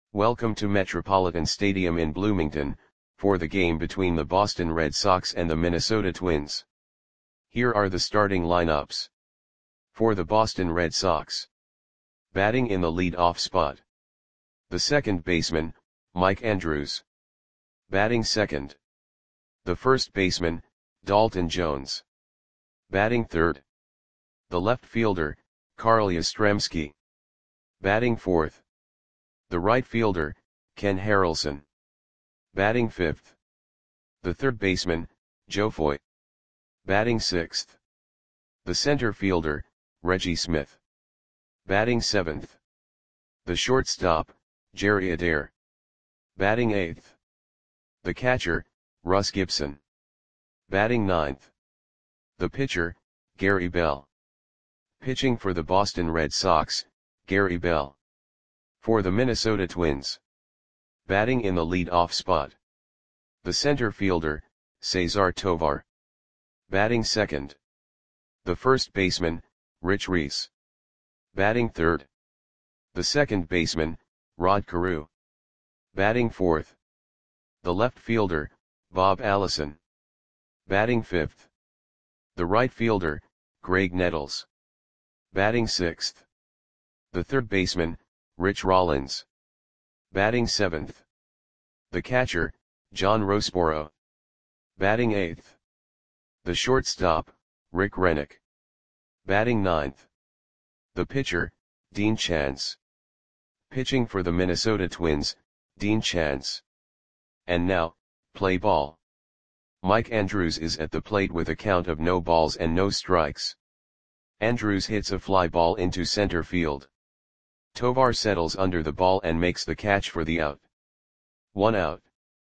Welcome to Metropolitan Stadium in Bloomington, for the game between the Boston Red Sox and the Minnesota Twins. Here are the starting lineups. For the Boston Red Sox. Batting in the lead-off spot. The second baseman, Mike Andrews. Batting second. The first baseman, Dalton Jones. Batting third. The left fielder, Carl Yastrzemski. Batting fourth. The right fielder, Ken Harrelson. Batting fifth. The third baseman, Joe Foy. Batting sixth. The center fielder, Reggie Smith. Batting seventh. The shortstop, Jerry Adair. Batting eighth. The catcher, Russ Gibson. Batting ninth. The pitcher, Gary Bell. Pitching for the Boston Red Sox, Gary Bell. For the Minnesota Twins. Batting in the lead-off spot. The center fielder, Cesar Tovar. Batting second. The first baseman, Rich Reese. Batting third. The second baseman, Rod Carew. Batting fourth. The left fielder, Bob Allison. Batting fifth. The right fielder, Greg Nettles. Batting sixth. The third baseman, Rich Rollins. Batting seventh. The catcher, John Roseboro. Batting eighth. The shortstop, Rick Rennick. Batting ninth. The pitcher, Dean Chance. Pitching for the Minnesota Twins, Dean Chance. And now, play ball. Mike Andrews is at the plate with a count of no balls and no strikes. Andrews hits a fly ball into center field. Tovar settles under the ball and makes the catch for the out. 1 out.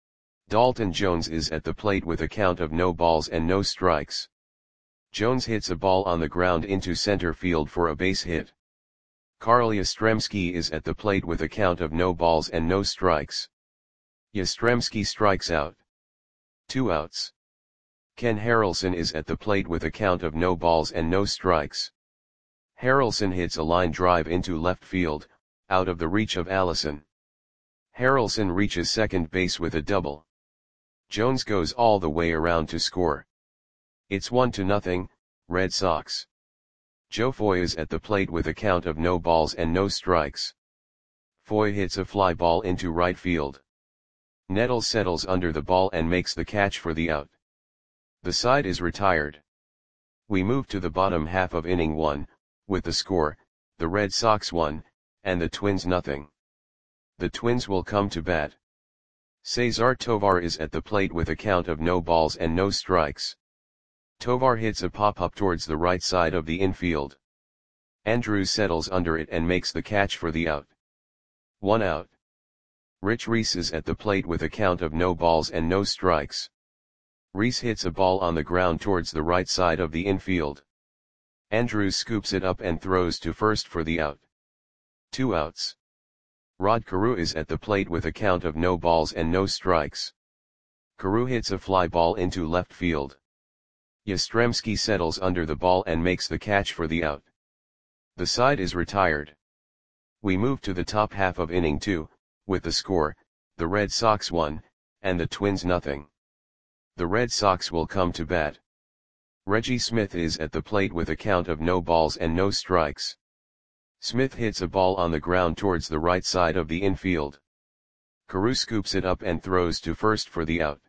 Dalton Jones is at the plate with a count of no balls and no strikes. Jones hits a ball on the ground into center field for a base hit. Carl Yastrzemski is at the plate with a count of no balls and no strikes. Yastrzemski strikes out. 2 outs. Ken Harrelson is at the plate with a count of no balls and no strikes. Harrelson hits a line drive into left field, out of the reach of Allison. Harrelson reaches second base with a double. Jones goes all the way around to score. It's 1-0, Red Sox. Joe Foy is at the plate with a count of no balls and no strikes. Foy hits a fly ball into right field. Nettles settles under the ball and makes the catch for the out. The side is retired. We move to the bottom half of inning 1, with the score, the Red Sox 1, and the Twins 0. The Twins will come to bat. Cesar Tovar is at the plate with a count of no balls and no strikes. Tovar hits a pop-up towards the right side of the infield. Andrews settles under it and makes the catch for the out. 1 out. Rich Reese is at the plate with a count of no balls and no strikes. Reese hits a ball on the ground towards the right side of the infield. Andrews scoops it up and throws to first for the out. 2 outs. Rod Carew is at the plate with a count of no balls and no strikes. Carew hits a fly ball into left field. Yastrzemski settles under the ball and makes the catch for the out. The side is retired. We move to the top half of inning 2, with the score, the Red Sox 1, and the Twins 0. The Red Sox will come to bat. Reggie Smith is at the plate with a count of no balls and no strikes. Smith hits a ball on the ground towards the right side of the infield. Carew scoops it up and throws to first for the out.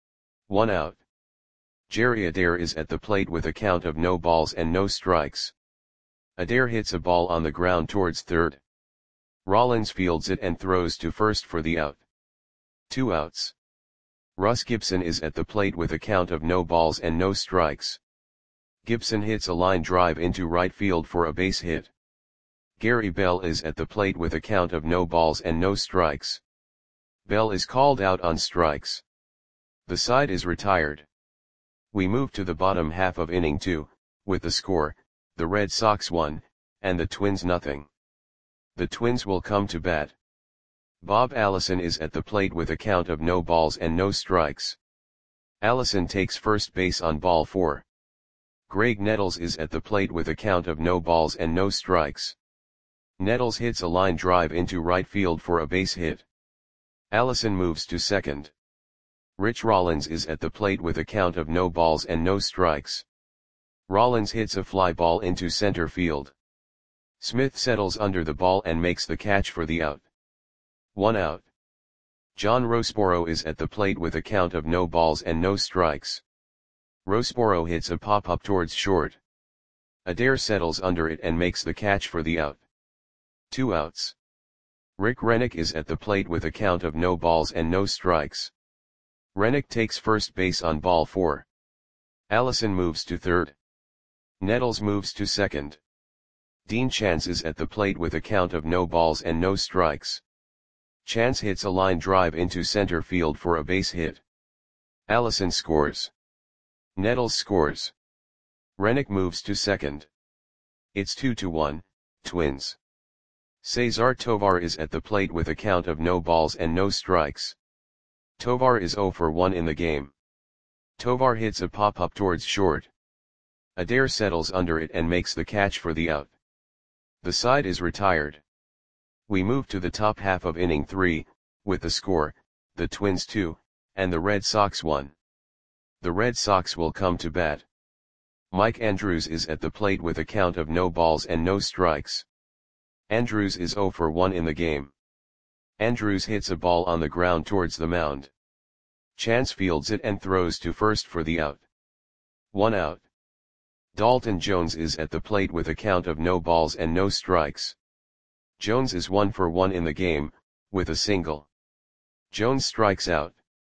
1 out. Jerry Adair is at the plate with a count of no balls and no strikes. Adair hits a ball on the ground towards third. Rollins fields it and throws to first for the out. 2 outs. Russ Gibson is at the plate with a count of no balls and no strikes. Gibson hits a line drive into right field for a base hit. Gary Bell is at the plate with a count of no balls and no strikes. Bell is called out on strikes. The side is retired. We move to the bottom half of inning 2, with the score, the Red Sox 1, and the Twins 0. The Twins will come to bat. Bob Allison is at the plate with a count of no balls and no strikes. Allison takes first base on ball 4. Greg Nettles is at the plate with a count of no balls and no strikes. Nettles hits a line drive into right field for a base hit. Allison moves to second. Rich Rollins is at the plate with a count of no balls and no strikes. Rollins hits a fly ball into center field. Smith settles under the ball and makes the catch for the out. 1 out. John Rossboro is at the plate with a count of no balls and no strikes. Rossboro hits a pop-up towards short. Adair settles under it and makes the catch for the out. 2 outs. Rick Rennick is at the plate with a count of no balls and no strikes. Rennick takes first base on ball 4. Allison moves to third. Nettles moves to second. Dean Chance is at the plate with a count of no balls and no strikes. Chance hits a line drive into center field for a base hit. Allison scores. Nettles scores. Rennick moves to second. It's 2-1, Twins. Cesar Tovar is at the plate with a count of no balls and no strikes. Tovar is 0 for 1 in the game. Tovar hits a pop-up towards short. Adair settles under it and makes the catch for the out. The side is retired. We move to the top half of inning 3, with the score, the Twins 2, and the Red Sox 1. The Red Sox will come to bat. Mike Andrews is at the plate with a count of no balls and no strikes. Andrews is 0 for 1 in the game. Andrews hits a ball on the ground towards the mound. Chance fields it and throws to first for the out. 1 out. Dalton Jones is at the plate with a count of no balls and no strikes. Jones is 1 for 1 in the game, with a single. Jones strikes out.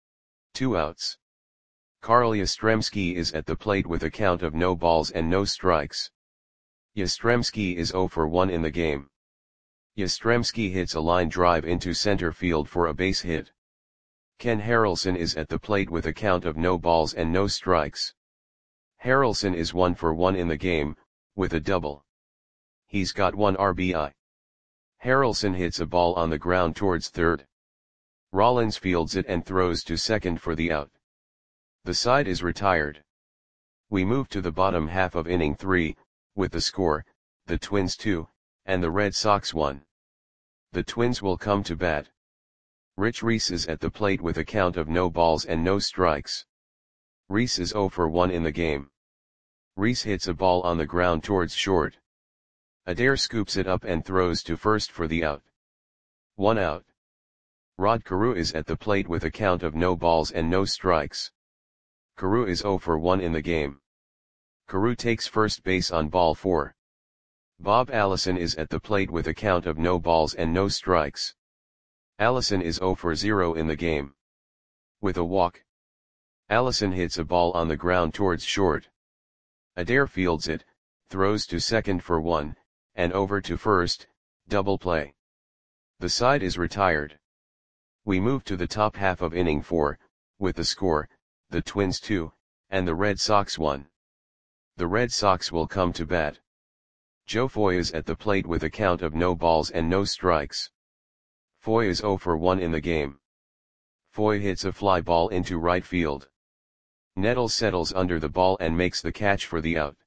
2 outs. Carl Yastrzemski is at the plate with a count of no balls and no strikes. Yastrzemski is 0 for 1 in the game. Yastrzemski hits a line drive into center field for a base hit. Ken Harrelson is at the plate with a count of no balls and no strikes. Harrelson is 1 for 1 in the game, with a double. He's got 1 RBI. Harrelson hits a ball on the ground towards third. Rollins fields it and throws to second for the out. The side is retired. We move to the bottom half of inning 3, with the score, the Twins 2, and the Red Sox 1. The Twins will come to bat. Rich Reese is at the plate with a count of no balls and no strikes. Reese is 0 for 1 in the game. Reese hits a ball on the ground towards short. Adair scoops it up and throws to first for the out. 1 out. Rod Carew is at the plate with a count of no balls and no strikes. Carew is 0 for 1 in the game. Carew takes first base on ball 4. Bob Allison is at the plate with a count of no balls and no strikes. Allison is 0 for 0 in the game. With a walk. Allison hits a ball on the ground towards short. Adair fields it, throws to second for 1, and over to first, double play. The side is retired. We move to the top half of inning 4, with the score, the Twins 2, and the Red Sox 1. The Red Sox will come to bat. Joe Foy is at the plate with a count of no balls and no strikes. Foy is 0 for 1 in the game. Foy hits a fly ball into right field. Nettles settles under the ball and makes the catch for the out.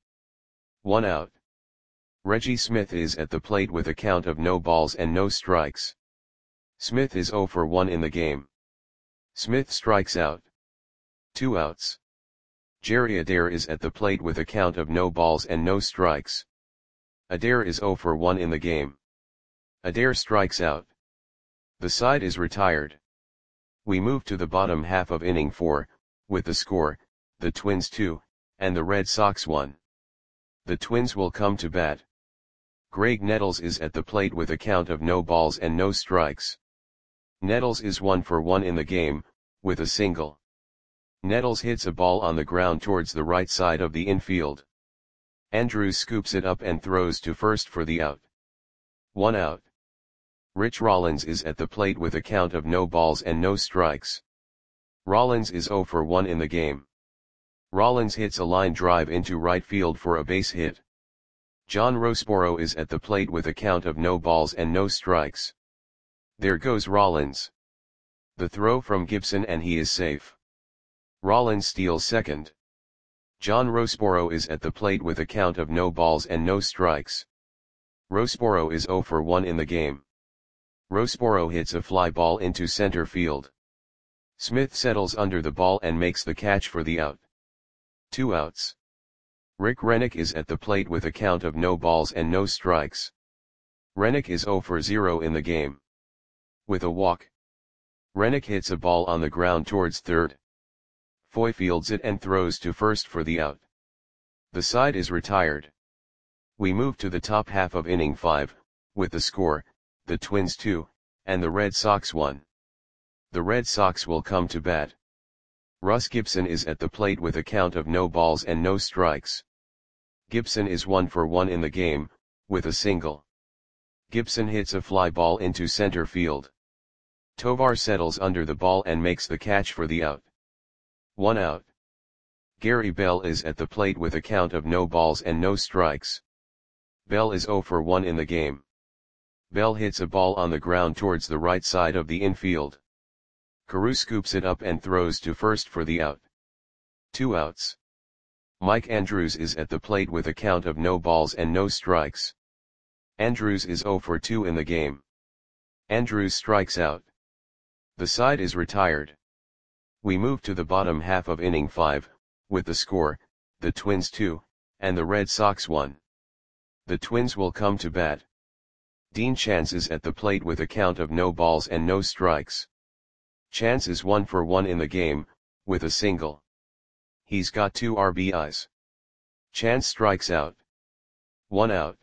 1 out. Reggie Smith is at the plate with a count of no balls and no strikes. Smith is 0 for 1 in the game. Smith strikes out. 2 outs. Jerry Adair is at the plate with a count of no balls and no strikes. Adair is 0 for 1 in the game. Adair strikes out. The side is retired. We move to the bottom half of inning 4, with the score, the Twins 2, and the Red Sox 1. The Twins will come to bat. Greg Nettles is at the plate with a count of no balls and no strikes. Nettles is 1 for 1 in the game, with a single. Nettles hits a ball on the ground towards the right side of the infield. Andrews scoops it up and throws to first for the out. 1 out. Rich Rollins is at the plate with a count of no balls and no strikes. Rollins is 0 for 1 in the game. Rollins hits a line drive into right field for a base hit. John Rossboro is at the plate with a count of no balls and no strikes. There goes Rollins. The throw from Gibson and he is safe. Rollins steals second. John Rossboro is at the plate with a count of no balls and no strikes. Rosporo is 0 for 1 in the game. Rosporo hits a fly ball into center field. Smith settles under the ball and makes the catch for the out. 2 outs. Rick Rennick is at the plate with a count of no balls and no strikes. Rennick is 0 for 0 in the game. With a walk. Rennick hits a ball on the ground towards third. Foy fields it and throws to first for the out. The side is retired. We move to the top half of inning 5, with the score, the Twins 2, and the Red Sox 1. The Red Sox will come to bat. Russ Gibson is at the plate with a count of no balls and no strikes. Gibson is 1 for 1 in the game, with a single. Gibson hits a fly ball into center field. Tovar settles under the ball and makes the catch for the out. 1 out. Gary Bell is at the plate with a count of no balls and no strikes. Bell is 0 for 1 in the game. Bell hits a ball on the ground towards the right side of the infield. Carew scoops it up and throws to first for the out. 2 outs. Mike Andrews is at the plate with a count of no balls and no strikes. Andrews is 0 for 2 in the game. Andrews strikes out. The side is retired. We move to the bottom half of inning 5, with the score, the Twins 2, and the Red Sox 1. The Twins will come to bat. Dean Chance is at the plate with a count of no balls and no strikes. Chance is 1 for 1 in the game, with a single. He's got 2 RBIs. Chance strikes out. 1 out.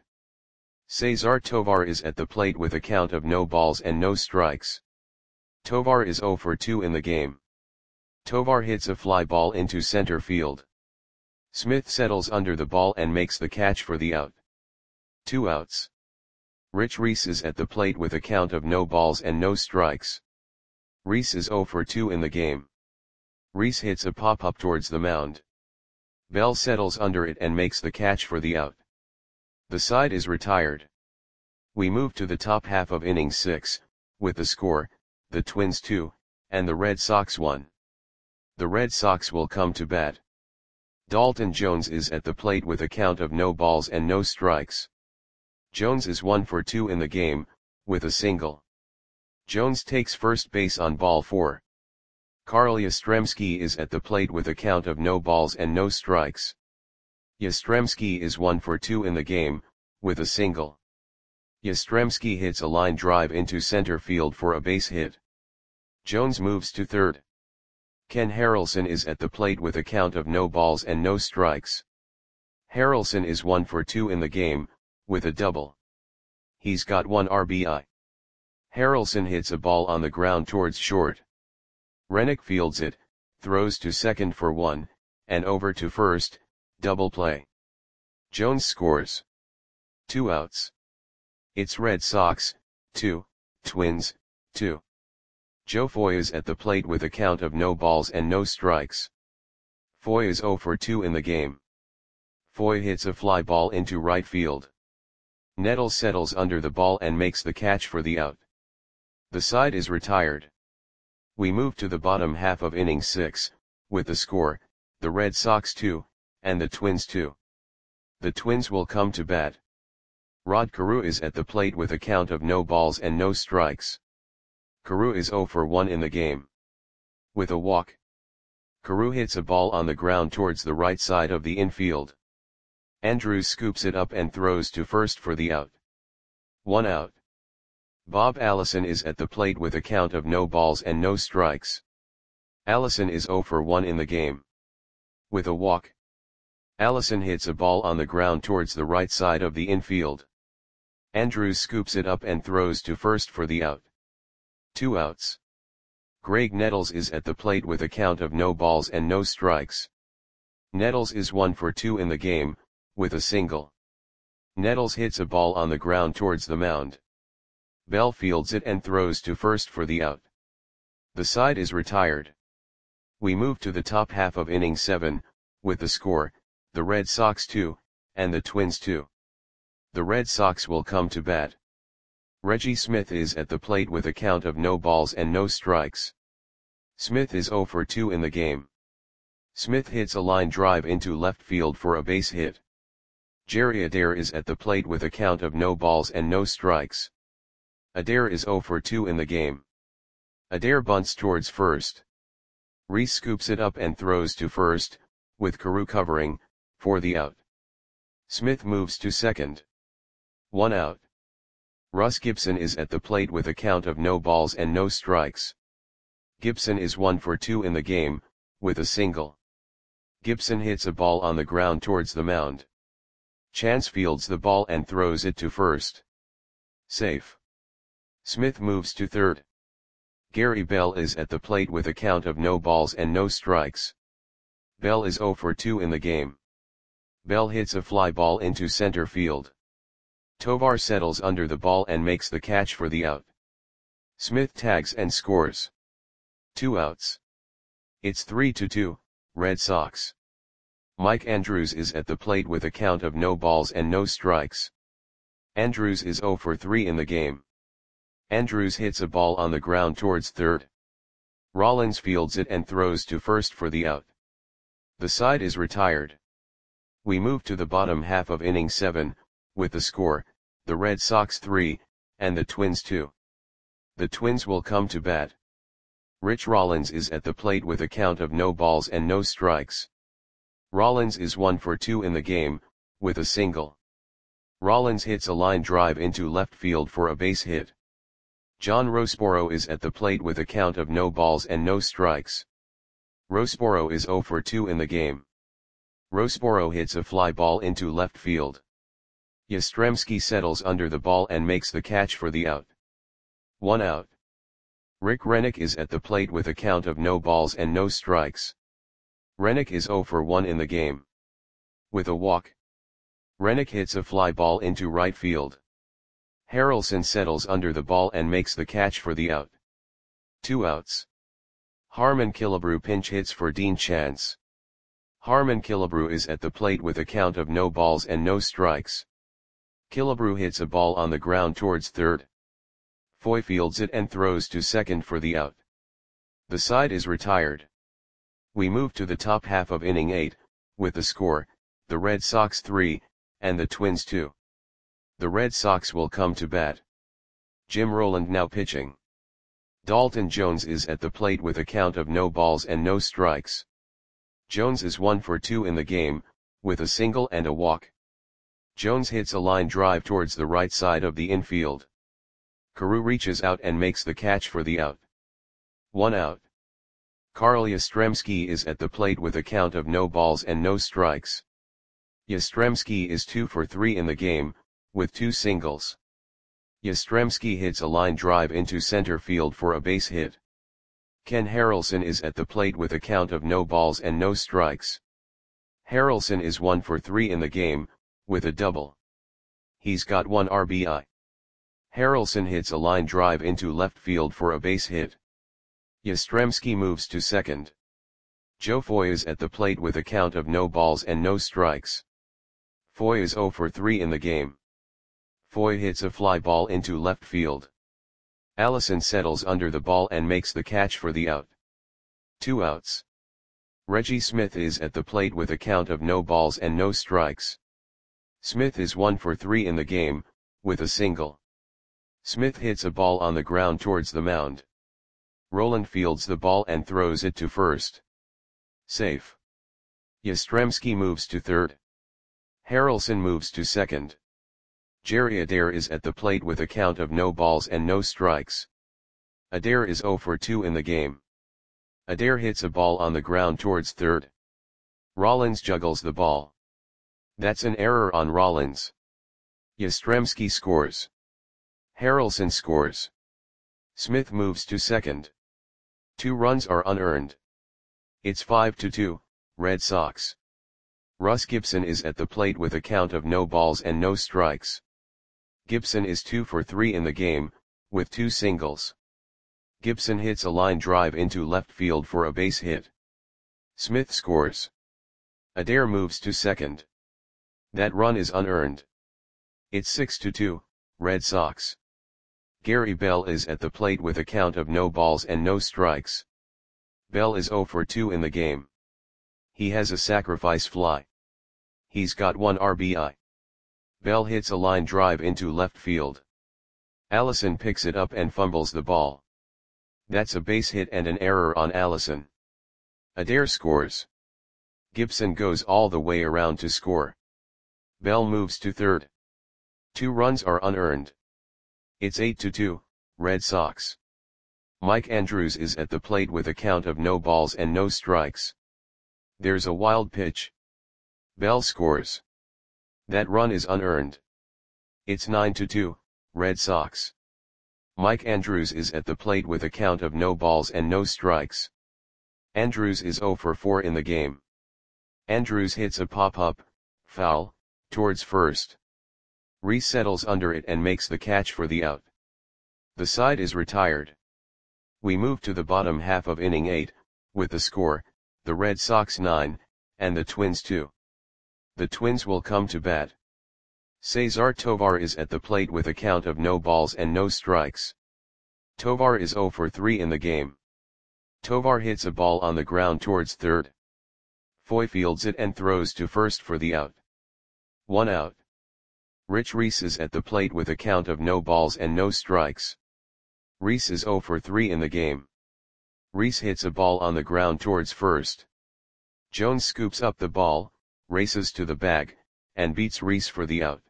Cesar Tovar is at the plate with a count of no balls and no strikes. Tovar is 0 for 2 in the game. Tovar hits a fly ball into center field. Smith settles under the ball and makes the catch for the out. 2 outs. Rich Reese is at the plate with a count of no balls and no strikes. Reese is 0 for 2 in the game. Reese hits a pop-up towards the mound. Bell settles under it and makes the catch for the out. The side is retired. We move to the top half of inning 6, with the score, the Twins 2, and the Red Sox 1. The Red Sox will come to bat. Dalton Jones is at the plate with a count of no balls and no strikes. Jones is 1 for 2 in the game, with a single. Jones takes first base on ball 4. Carl Yastrzemski is at the plate with a count of no balls and no strikes. Yastrzemski is 1 for 2 in the game, with a single. Yastrzemski hits a line drive into center field for a base hit. Jones moves to third. Ken Harrelson is at the plate with a count of no balls and no strikes. Harrelson is 1 for 2 in the game, with a double. He's got 1 RBI. Harrelson hits a ball on the ground towards short. Rennick fields it, throws to second for 1, and over to first, double play. Jones scores. 2 outs. It's Red Sox, 2, Twins, 2. Joe Foy is at the plate with a count of no balls and no strikes. Foy is 0 for 2 in the game. Foy hits a fly ball into right field. Nettles settles under the ball and makes the catch for the out. The side is retired. We move to the bottom half of inning 6, with the score, the Red Sox 2, and the Twins 2. The Twins will come to bat. Rod Carew is at the plate with a count of no balls and no strikes. Carew is 0 for 1 in the game. With a walk. Carew hits a ball on the ground towards the right side of the infield. Andrews scoops it up and throws to first for the out. 1 out. Bob Allison is at the plate with a count of no balls and no strikes. Allison is 0 for 1 in the game. With a walk. Allison hits a ball on the ground towards the right side of the infield. Andrews scoops it up and throws to first for the out. 2 outs. Greg Nettles is at the plate with a count of no balls and no strikes. Nettles is 1 for 2 in the game, with a single. Nettles hits a ball on the ground towards the mound. Bell fields it and throws to first for the out. The side is retired. We move to the top half of inning 7, with the score, the Red Sox 2, and the Twins 2. The Red Sox will come to bat. Reggie Smith is at the plate with a count of no balls and no strikes. Smith is 0 for 2 in the game. Smith hits a line drive into left field for a base hit. Jerry Adair is at the plate with a count of no balls and no strikes. Adair is 0 for 2 in the game. Adair bunts towards first. Reese scoops it up and throws to first, with Carew covering, for the out. Smith moves to second. 1 out. Russ Gibson is at the plate with a count of no balls and no strikes. Gibson is 1 for 2 in the game, with a single. Gibson hits a ball on the ground towards the mound. Chance fields the ball and throws it to first. Safe. Smith moves to third. Gary Bell is at the plate with a count of no balls and no strikes. Bell is 0 for 2 in the game. Bell hits a fly ball into center field. Tovar settles under the ball and makes the catch for the out. Smith tags and scores. 2 outs. It's 3-2, Red Sox. Mike Andrews is at the plate with a count of no balls and no strikes. Andrews is 0 for 3 in the game. Andrews hits a ball on the ground towards third. Rollins fields it and throws to first for the out. The side is retired. We move to the bottom half of inning 7, with the score, the Red Sox 3, and the Twins 2. The Twins will come to bat. Rich Rollins is at the plate with a count of no balls and no strikes. Rollins is 1 for 2 in the game, with a single. Rollins hits a line drive into left field for a base hit. John Roseboro is at the plate with a count of no balls and no strikes. Roseboro is 0 for 2 in the game. Roseboro hits a fly ball into left field. Yastrzemski settles under the ball and makes the catch for the out. 1 out. Rick Rennick is at the plate with a count of no balls and no strikes. Rennick is 0 for 1 in the game. With a walk. Rennick hits a fly ball into right field. Harrelson settles under the ball and makes the catch for the out. 2 outs. Harmon Killebrew pinch hits for Dean Chance. Harmon Killebrew is at the plate with a count of no balls and no strikes. Killebrew hits a ball on the ground towards third. Foy fields it and throws to second for the out. The side is retired. We move to the top half of inning 8, with the score, the Red Sox 3, and the Twins 2. The Red Sox will come to bat. Jim Rowland now pitching. Dalton Jones is at the plate with a count of no balls and no strikes. Jones is 1 for 2 in the game, with a single and a walk. Jones hits a line drive towards the right side of the infield. Carew reaches out and makes the catch for the out. 1 out. Carl Yastrzemski is at the plate with a count of no balls and no strikes. Yastrzemski is 2 for 3 in the game, with 2 singles. Yastrzemski hits a line drive into center field for a base hit. Ken Harrelson is at the plate with a count of no balls and no strikes. Harrelson is 1 for 3 in the game, with a double. He's got 1 RBI. Harrelson hits a line drive into left field for a base hit. Yastrzemski moves to second. Joe Foy is at the plate with a count of no balls and no strikes. Foy is 0 for 3 in the game. Foy hits a fly ball into left field. Allison settles under the ball and makes the catch for the out. 2 outs. Reggie Smith is at the plate with a count of no balls and no strikes. Smith is 1 for 3 in the game, with a single. Smith hits a ball on the ground towards the mound. Rowland fields the ball and throws it to first. Safe. Yastrzemski moves to third. Harrelson moves to second. Jerry Adair is at the plate with a count of no balls and no strikes. Adair is 0 for 2 in the game. Adair hits a ball on the ground towards third. Rollins juggles the ball. That's an error on Rollins. Yastrzemski scores. Harrelson scores. Smith moves to second. 2 runs are unearned. It's 5-2, Red Sox. Russ Gibson is at the plate with a count of no balls and no strikes. Gibson is 2 for 3 in the game, with 2 singles. Gibson hits a line drive into left field for a base hit. Smith scores. Adair moves to second. That run is unearned. It's 6-2, Red Sox. Gary Bell is at the plate with a count of no balls and no strikes. Bell is 0 for 2 in the game. He has a sacrifice fly. He's got 1 RBI. Bell hits a line drive into left field. Allison picks it up and fumbles the ball. That's a base hit and an error on Allison. Adair scores. Gibson goes all the way around to score. Bell moves to third. 2 runs are unearned. It's 8-2, Red Sox. Mike Andrews is at the plate with a count of no balls and no strikes. There's a wild pitch. Bell scores. That run is unearned. It's 9-2, Red Sox. Mike Andrews is at the plate with a count of no balls and no strikes. Andrews is 0 for 4 in the game. Andrews hits a pop-up, foul, towards first. Reese settles under it and makes the catch for the out. The side is retired. We move to the bottom half of inning 8, with the score, the Red Sox 9, and the Twins 2. The Twins will come to bat. Cesar Tovar is at the plate with a count of no balls and no strikes. Tovar is 0 for 3 in the game. Tovar hits a ball on the ground towards third. Foy fields it and throws to first for the out. 1 out. Rich Reese is at the plate with a count of no balls and no strikes. Reese is 0 for 3 in the game. Reese hits a ball on the ground towards first. Jones scoops up the ball, races to the bag, and beats Reese for the out.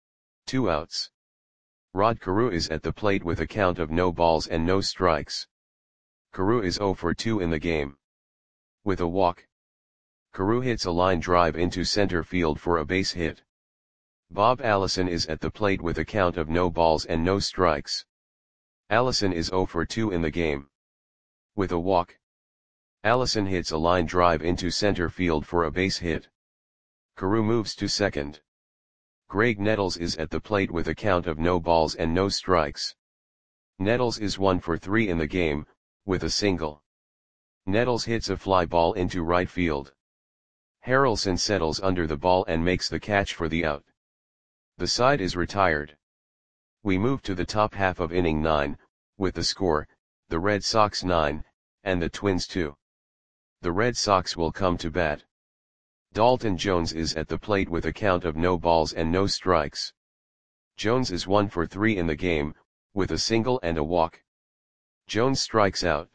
2 outs. Rod Carew is at the plate with a count of no balls and no strikes. Carew is 0 for 2 in the game. With a walk. Carew hits a line drive into center field for a base hit. Bob Allison is at the plate with a count of no balls and no strikes. Allison is 0 for 2 in the game. With a walk. Allison hits a line drive into center field for a base hit. Carew moves to second. Greg Nettles is at the plate with a count of no balls and no strikes. Nettles is 1 for 3 in the game, with a single. Nettles hits a fly ball into right field. Harrelson settles under the ball and makes the catch for the out. The side is retired. We move to the top half of inning 9, with the score, the Red Sox 9, and the Twins 2. The Red Sox will come to bat. Dalton Jones is at the plate with a count of no balls and no strikes. Jones is 1 for 3 in the game, with a single and a walk. Jones strikes out.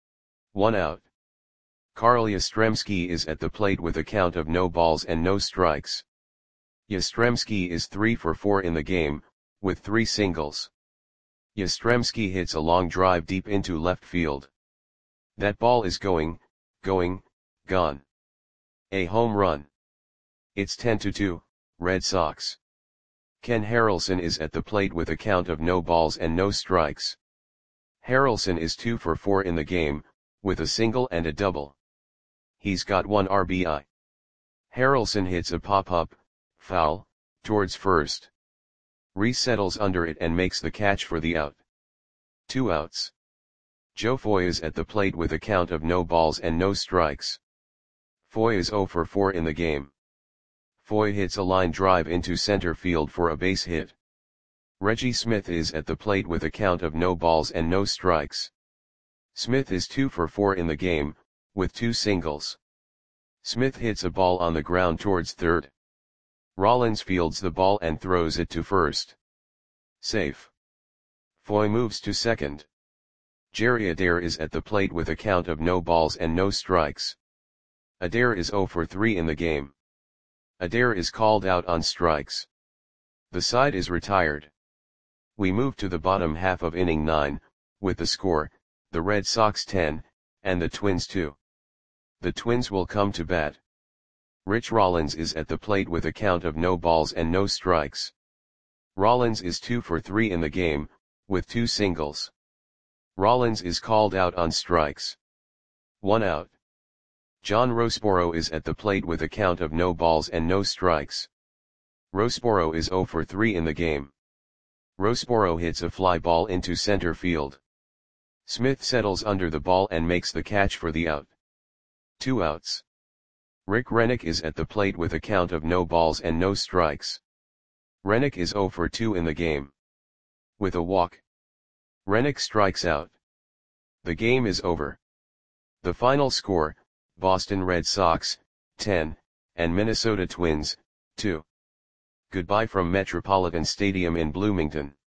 1 out. Carl Yastrzemski is at the plate with a count of no balls and no strikes. Yastrzemski is 3 for 4 in the game, with 3 singles. Yastrzemski hits a long drive deep into left field. That ball is going, gone. A home run. It's 10-2, Red Sox. Ken Harrelson is at the plate with a count of no balls and no strikes. Harrelson is 2 for 4 in the game, with a single and a double. He's got 1 RBI. Harrelson hits a pop-up, foul, towards first. Reese settles under it and makes the catch for the out. 2 outs. Joe Foy is at the plate with a count of no balls and no strikes. Foy is 0 for 4 in the game. Foy hits a line drive into center field for a base hit. Reggie Smith is at the plate with a count of no balls and no strikes. Smith is 2 for 4 in the game, with 2 singles. Smith hits a ball on the ground towards third. Rollins fields the ball and throws it to first. Safe. Foy moves to second. Jerry Adair is at the plate with a count of no balls and no strikes. Adair is 0 for 3 in the game. Adair is called out on strikes. The side is retired. We move to the bottom half of inning 9, with the score, the Red Sox 10, and the Twins 2. The Twins will come to bat. Rich Rollins is at the plate with a count of no balls and no strikes. Rollins is 2 for 3 in the game, with 2 singles. Rollins is called out on strikes. 1 out. John Roseboro is at the plate with a count of no balls and no strikes. Roseboro is 0 for 3 in the game. Roseboro hits a fly ball into center field. Smith settles under the ball and makes the catch for the out. 2 outs. Rick Rennick is at the plate with a count of no balls and no strikes. Rennick is 0 for 2 in the game. With a walk. Rennick strikes out. The game is over. The final score, Boston Red Sox, 10, and Minnesota Twins, 2. Goodbye from Metropolitan Stadium in Bloomington.